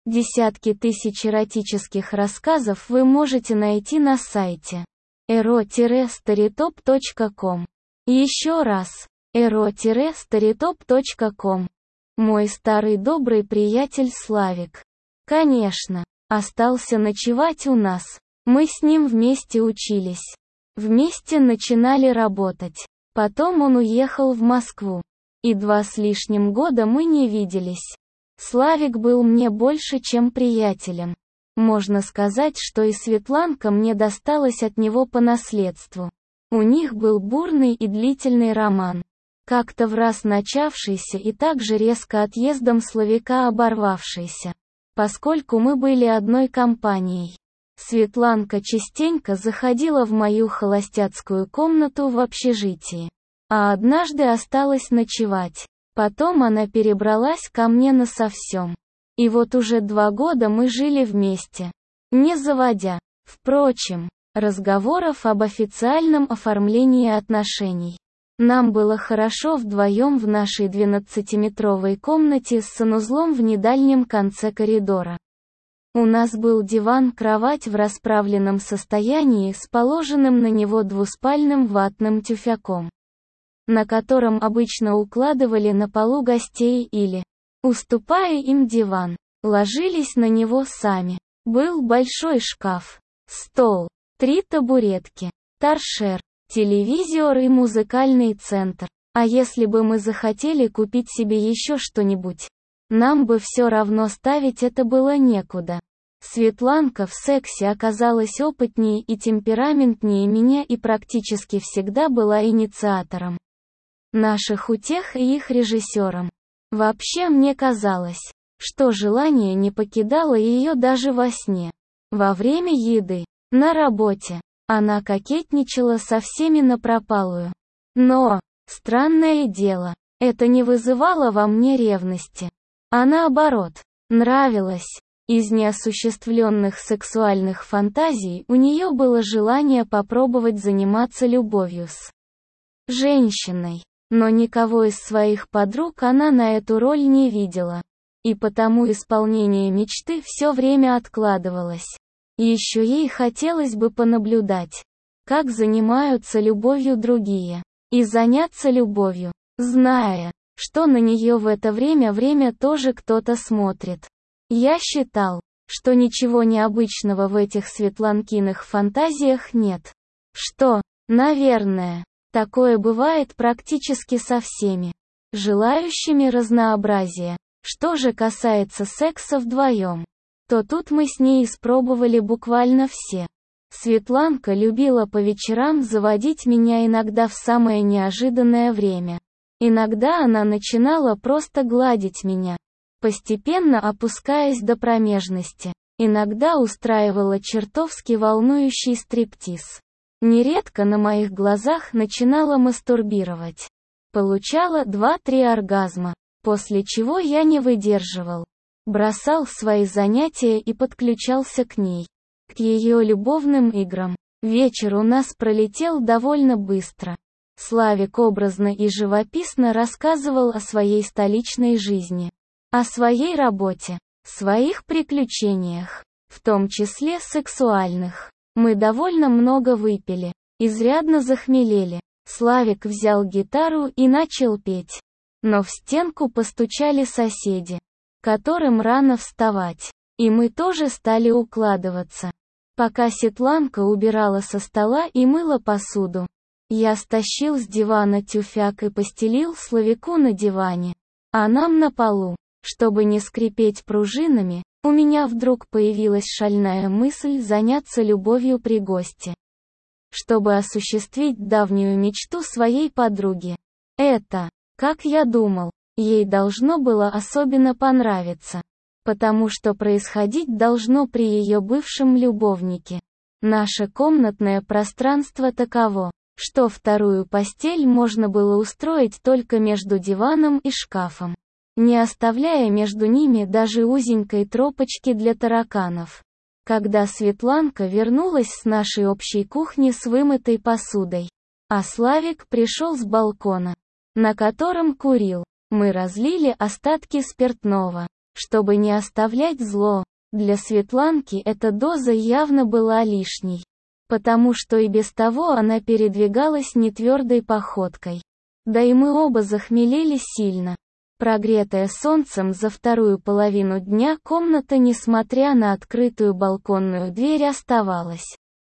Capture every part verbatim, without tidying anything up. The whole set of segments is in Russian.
Десятки тысяч эротических рассказов вы можете найти на сайте эро старитоп точка ком. Еще раз, эро старитоп точка ком. Мой старый добрый приятель Славик, конечно, остался ночевать у нас. Мы с ним вместе учились. Вместе начинали работать. Потом он уехал в Москву. И два с лишним года мы не виделись. Славик был мне больше, чем приятелем. Можно сказать, что и Светланка мне досталась от него по наследству. У них был бурный и длительный роман. Как-то в раз начавшийся и также резко отъездом Славика оборвавшийся. Поскольку мы были одной компанией. Светланка частенько заходила в мою холостяцкую комнату в общежитии. А однажды осталась ночевать. Потом она перебралась ко мне насовсем. И вот уже два года мы жили вместе. Не заводя, впрочем, разговоров об официальном оформлении отношений. Нам было хорошо вдвоем в нашей двенадцатиметровой комнате с санузлом в недальнем конце коридора. У нас был диван-кровать в расправленном состоянии с положенным на него двуспальным ватным тюфяком, на котором обычно укладывали на полу гостей или, уступая им диван, ложились на него сами. Был большой шкаф, стол, три табуретки, торшер, телевизор и музыкальный центр. А если бы мы захотели купить себе еще что-нибудь, нам бы все равно ставить это было некуда. Светланка в сексе оказалась опытнее и темпераментнее меня и практически всегда была инициатором наших утех и их режиссером. Вообще мне казалось, что желание не покидало ее даже во сне. Во время еды, на работе, она кокетничала со всеми напропалую. Но, странное дело, это не вызывало во мне ревности. А наоборот, нравилось. Из неосуществленных сексуальных фантазий у нее было желание попробовать заниматься любовью с женщиной. Но никого из своих подруг она на эту роль не видела. И потому исполнение мечты все время откладывалось. Еще ей хотелось бы понаблюдать, как занимаются любовью другие. И заняться любовью, зная, что на нее в это время время тоже кто-то смотрит. Я считал, что ничего необычного в этих Светланкиных фантазиях нет. Что, наверное, такое бывает практически со всеми желающими разнообразия. Что же касается секса вдвоем, то тут мы с ней испробовали буквально все. Светланка любила по вечерам заводить меня иногда в самое неожиданное время. Иногда она начинала просто гладить меня, постепенно опускаясь до промежности. Иногда устраивала чертовски волнующий стриптиз. Нередко на моих глазах начинала мастурбировать. Получала два-три оргазма, после чего я не выдерживал. Бросал свои занятия и подключался к ней. К ее любовным играм. Вечер у нас пролетел довольно быстро. Славик образно и живописно рассказывал о своей столичной жизни. О своей работе. Своих приключениях. В том числе сексуальных. Мы довольно много выпили. Изрядно захмелели. Славик взял гитару и начал петь. Но в стенку постучали соседи, которым рано вставать. И мы тоже стали укладываться. Пока Светланка убирала со стола и мыла посуду, я стащил с дивана тюфяк и постелил Славику на диване, а нам на полу. Чтобы не скрипеть пружинами, у меня вдруг появилась шальная мысль заняться любовью при госте. Чтобы осуществить давнюю мечту своей подруги. Это, как я думал, ей должно было особенно понравиться. Потому что происходить должно при ее бывшем любовнике. Наше комнатное пространство таково, что вторую постель можно было устроить только между диваном и шкафом, не оставляя между ними даже узенькой тропочки для тараканов. Когда Светланка вернулась с нашей общей кухни с вымытой посудой, а Славик пришел с балкона, на котором курил, мы разлили остатки спиртного. чтобы не оставлять зло. Для Светланки эта доза явно была лишней, потому что и без того она передвигалась нетвердой походкой. Да и мы оба захмелели сильно. Прогретая солнцем за вторую половину дня комната, несмотря на открытую балконную дверь, оставалась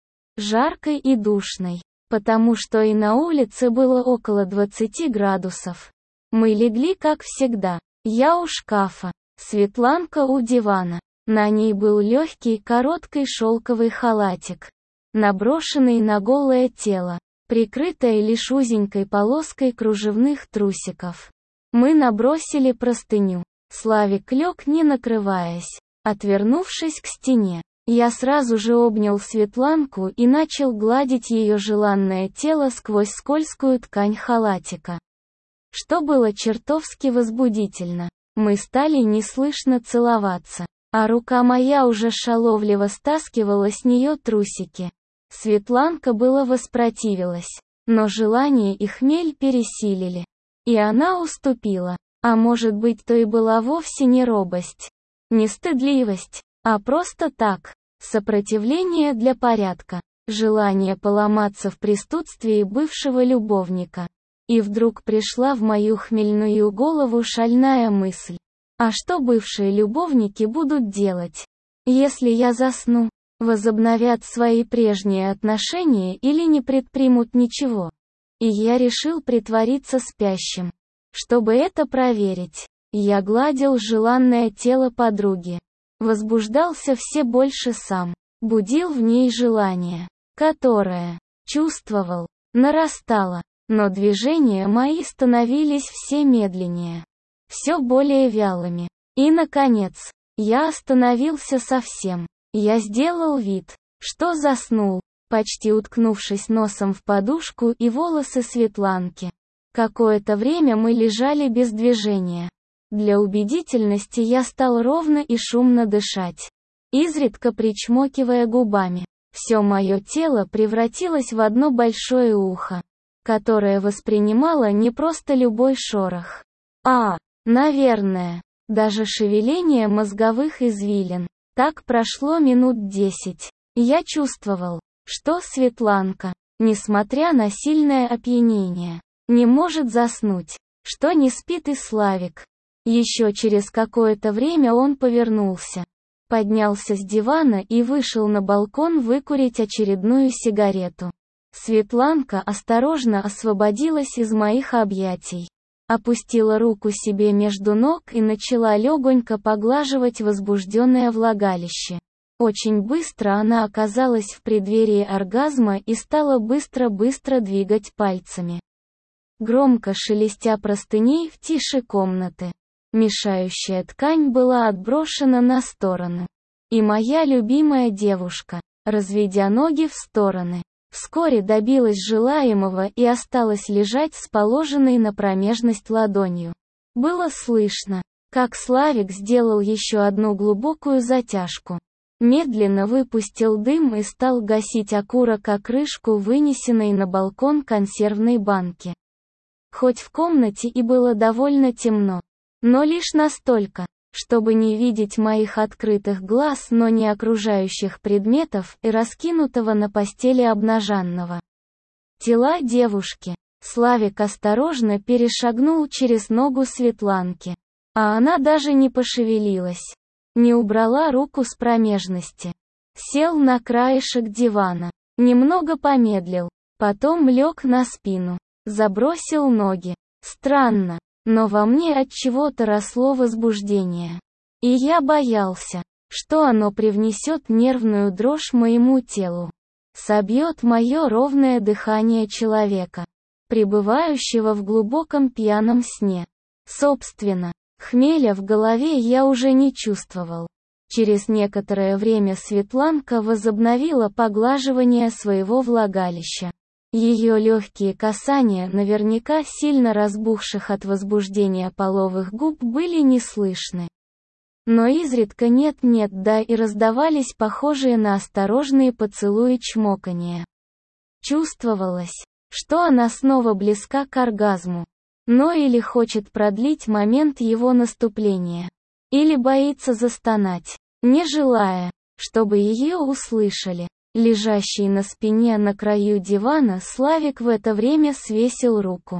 жаркой и душной, потому что и на улице было около двадцати градусов. Мы легли как всегда. Я у шкафа, Светланка у дивана. На ней был легкий короткий шелковый халатик, наброшенный на голое тело, прикрытое лишь узенькой полоской кружевных трусиков. Мы набросили простыню. Славик лег, не накрываясь, отвернувшись к стене. Я сразу же обнял Светланку и начал гладить ее желанное тело сквозь скользкую ткань халатика, что было чертовски возбудительно. Мы стали неслышно целоваться, а рука моя уже шаловливо стаскивала с нее трусики. Светланка было воспротивилась, но желание и хмель пересилили, и она уступила. А может быть, то и была вовсе не робость, не стыдливость, а просто так, сопротивление для порядка, желание поломаться в присутствии бывшего любовника. И вдруг пришла в мою хмельную голову шальная мысль. А что бывшие любовники будут делать, если я засну? Возобновят свои прежние отношения или не предпримут ничего? И я решил притвориться спящим. Чтобы это проверить, я гладил желанное тело подруги. Возбуждался все больше сам. Будил в ней желание, которое, чувствовал, нарастало. Но движения мои становились все медленнее, все более вялыми. И, наконец, я остановился совсем. Я сделал вид, что заснул, почти уткнувшись носом в подушку и волосы Светланки. Какое-то время мы лежали без движения. Для убедительности я стал ровно и шумно дышать, изредка причмокивая губами. Все мое тело превратилось в одно большое ухо, которое воспринимало не просто любой шорох, а, наверное, даже шевеление мозговых извилин. Так прошло минут десять. Я чувствовал, что Светланка, несмотря на сильное опьянение, не может заснуть, что не спит и Славик. Еще через какое-то время он повернулся, поднялся с дивана и вышел на балкон выкурить очередную сигарету. Светланка осторожно освободилась из моих объятий, опустила руку себе между ног и начала легонько поглаживать возбужденное влагалище. Очень быстро она оказалась в преддверии оргазма и стала быстро-быстро двигать пальцами, громко шелестя простыней в тиши комнаты. Мешающая ткань была отброшена на сторону. И моя любимая девушка, разведя ноги в стороны, вскоре добилась желаемого и осталась лежать с положенной на промежность ладонью. Было слышно, как Славик сделал еще одну глубокую затяжку. Медленно выпустил дым и стал гасить окурок о крышку вынесенной на балкон консервной банки. Хоть в комнате и было довольно темно, но лишь настолько, чтобы не видеть моих открытых глаз, но не окружающих предметов и раскинутого на постели обнаженного тела девушки. Славик осторожно перешагнул через ногу Светланки, а она даже не пошевелилась, не убрала руку с промежности. Сел на краешек дивана, немного помедлил, потом лег на спину, забросил ноги. Странно, но во мне от чего-то росло возбуждение. И я боялся, что оно привнесет нервную дрожь моему телу, собьет мое ровное дыхание человека, пребывающего в глубоком пьяном сне. Собственно, хмеля в голове я уже не чувствовал. Через некоторое время Светланка возобновила поглаживание своего влагалища. Ее легкие касания наверняка сильно разбухших от возбуждения половых губ были не слышны. Но изредка нет-нет, да и раздавались похожие на осторожные поцелуи чмоканья. Чувствовалось, что она снова близка к оргазму, но или хочет продлить момент его наступления. Или боится застонать, не желая, чтобы ее услышали. Лежащий на спине на краю дивана Славик в это время свесил руку.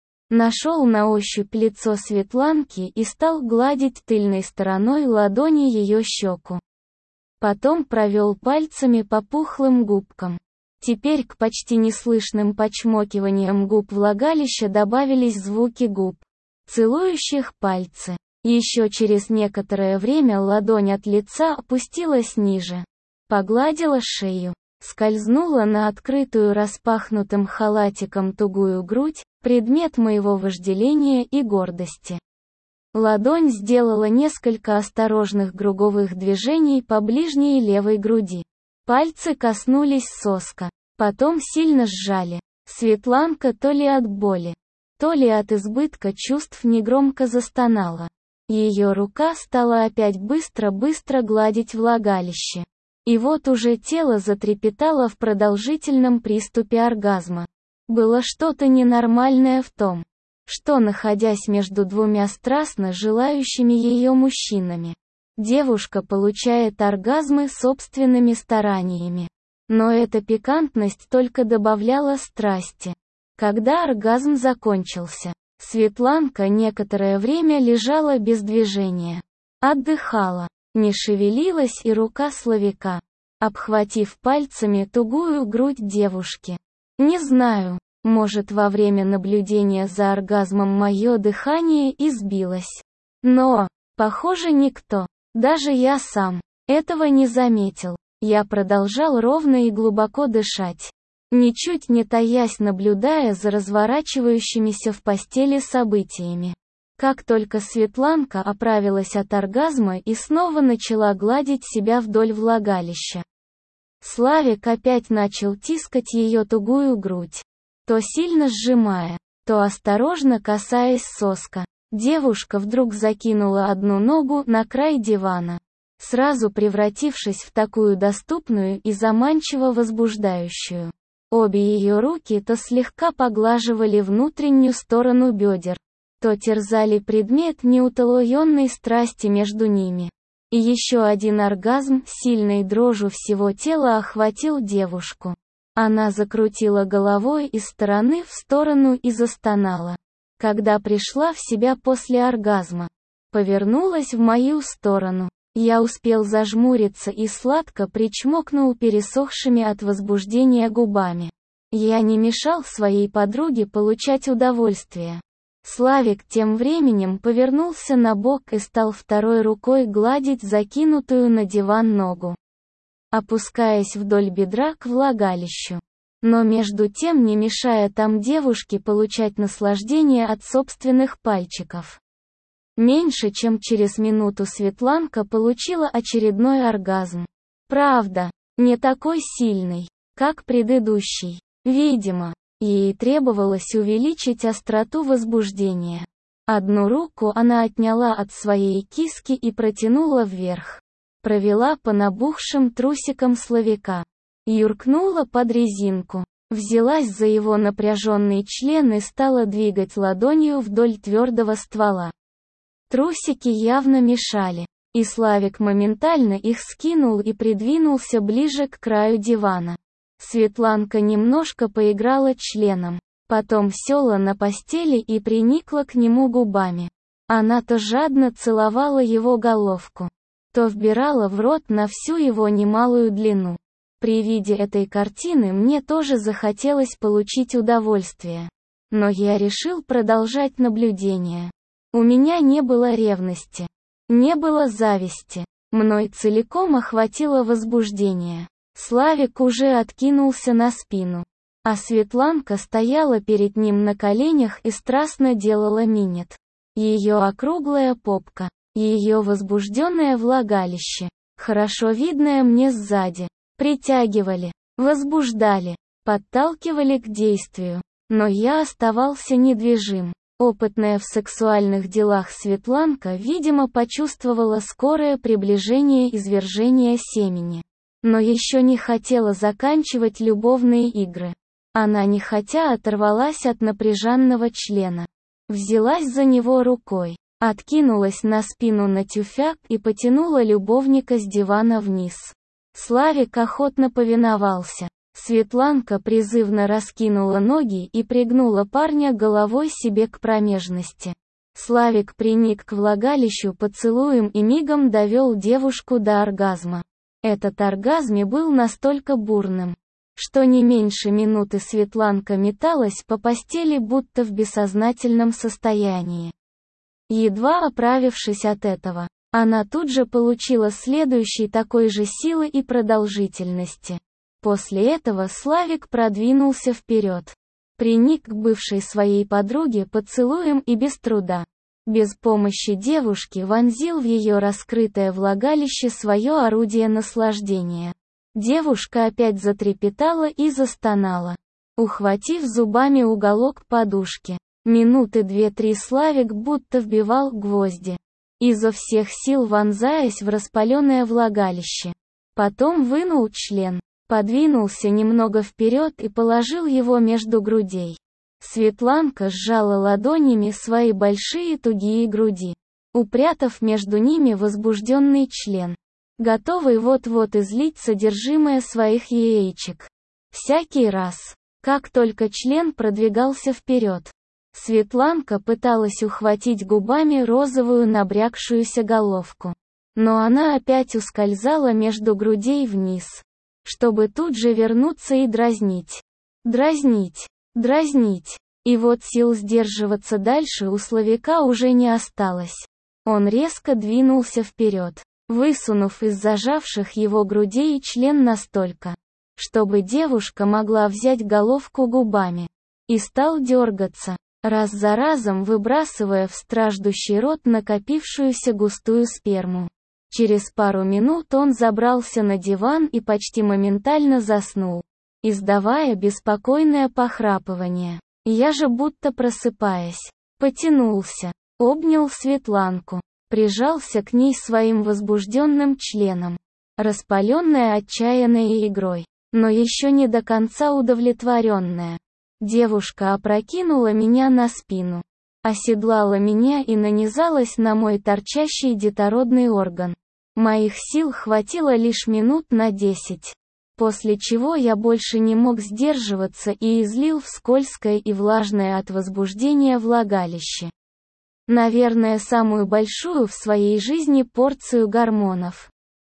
Нашел на ощупь лицо Светланки и стал гладить тыльной стороной ладони ее щеку. Потом провел пальцами по пухлым губкам. Теперь к почти неслышным почмокиваниям губ влагалища добавились звуки губ, целующих пальцы. Еще через некоторое время ладонь от лица опустилась ниже. Погладила шею, скользнула на открытую распахнутым халатиком тугую грудь, предмет моего вожделения и гордости. Ладонь сделала несколько осторожных круговых движений по ближней левой груди. Пальцы коснулись соска, потом сильно сжали. Светланка то ли от боли, то ли от избытка чувств негромко застонала. Ее рука стала опять быстро-быстро гладить влагалище. И вот уже тело затрепетало в продолжительном приступе оргазма. Было что-то ненормальное в том, что, находясь между двумя страстно желающими ее мужчинами, девушка получает оргазмы собственными стараниями. Но эта пикантность только добавляла страсти. Когда оргазм закончился, Светланка некоторое время лежала без движения. Отдыхала, не шевелилась и рука Славика, обхватив пальцами тугую грудь девушки. Не знаю, может, во время наблюдения за оргазмом мое дыхание избилось. Но, похоже, никто, даже я сам, этого не заметил. Я продолжал ровно и глубоко дышать, ничуть не таясь, наблюдая за разворачивающимися в постели событиями. Как только Светланка оправилась от оргазма и снова начала гладить себя вдоль влагалища, Славик опять начал тискать ее тугую грудь, то сильно сжимая, то осторожно касаясь соска. Девушка вдруг закинула одну ногу на край дивана, сразу превратившись в такую доступную и заманчиво возбуждающую. Обе ее руки то слегка поглаживали внутреннюю сторону бедер, то терзали предмет неутолоенной страсти между ними. И еще один оргазм сильной дрожью всего тела охватил девушку. Она закрутила головой из стороны в сторону и застонала. Когда пришла в себя после оргазма, повернулась в мою сторону. Я успел зажмуриться и сладко причмокнул пересохшими от возбуждения губами. Я не мешал своей подруге получать удовольствие. Славик тем временем повернулся на бок и стал второй рукой гладить закинутую на диван ногу, опускаясь вдоль бедра к влагалищу, но между тем не мешая там девушке получать наслаждение от собственных пальчиков. Меньше чем через минуту Светланка получила очередной оргазм. Правда, не такой сильный, как предыдущий. Видимо, ей требовалось увеличить остроту возбуждения. Одну руку она отняла от своей киски и протянула вверх. Провела по набухшим трусикам Славика. Юркнула под резинку. Взялась за его напряженный член и стала двигать ладонью вдоль твердого ствола. Трусики явно мешали, и Славик моментально их скинул и придвинулся ближе к краю дивана. Светланка немножко поиграла членом, потом села на постели и приникла к нему губами. Она то жадно целовала его головку, то вбирала в рот на всю его немалую длину. При виде этой картины мне тоже захотелось получить удовольствие. Но я решил продолжать наблюдение. У меня не было ревности, не было зависти. Мной целиком охватило возбуждение. Славик уже откинулся на спину, а Светланка стояла перед ним на коленях и страстно делала минет. Ее округлая попка, ее возбужденное влагалище, хорошо видное мне сзади, притягивали, возбуждали, подталкивали к действию. Но я оставался недвижим. Опытная в сексуальных делах Светланка, видимо, почувствовала скорое приближение извержения семени. Но еще не хотела заканчивать любовные игры. Она нехотя оторвалась от напряженного члена. Взялась за него рукой. Откинулась на спину на тюфяк и потянула любовника с дивана вниз. Славик охотно повиновался. Светланка призывно раскинула ноги и пригнула парня головой себе к промежности. Славик приник к влагалищу поцелуем и мигом довел девушку до оргазма. Этот оргазм и был настолько бурным, что не меньше минуты Светланка металась по постели будто в бессознательном состоянии. Едва оправившись от этого, она тут же получила следующий такой же силы и продолжительности. После этого Славик продвинулся вперед. Приник к бывшей своей подруге поцелуем и без труда, без помощи девушки вонзил в ее раскрытое влагалище свое орудие наслаждения. Девушка опять затрепетала и застонала, ухватив зубами уголок подушки. Минуты две-три Славик будто вбивал гвозди, изо всех сил вонзаясь в распаленное влагалище. Потом вынул член, подвинулся немного вперед и положил его между грудей. Светланка сжала ладонями свои большие тугие груди, упрятав между ними возбужденный член, готовый вот-вот излить содержимое своих яичек. Всякий раз, как только член продвигался вперед, Светланка пыталась ухватить губами розовую набрякшуюся головку. Но она опять ускользала между грудей вниз, чтобы тут же вернуться и дразнить. Дразнить, дразнить. И вот сил сдерживаться дальше у Славика уже не осталось. Он резко двинулся вперед, высунув из зажавших его грудей член настолько, чтобы девушка могла взять головку губами, и стал дергаться, раз за разом выбрасывая в страждущий рот накопившуюся густую сперму. Через пару минут он забрался на диван и почти моментально заснул, издавая беспокойное похрапывание. Я же будто просыпаясь, потянулся, обнял Светланку, прижался к ней своим возбужденным членом, распаленная отчаянной игрой, но еще не до конца удовлетворенная. Девушка опрокинула меня на спину, оседлала меня и нанизалась на мой торчащий детородный орган. Моих сил хватило лишь минут на десять, после чего я больше не мог сдерживаться и излил в скользкое и влажное от возбуждения влагалище, наверное, самую большую в своей жизни порцию гормонов.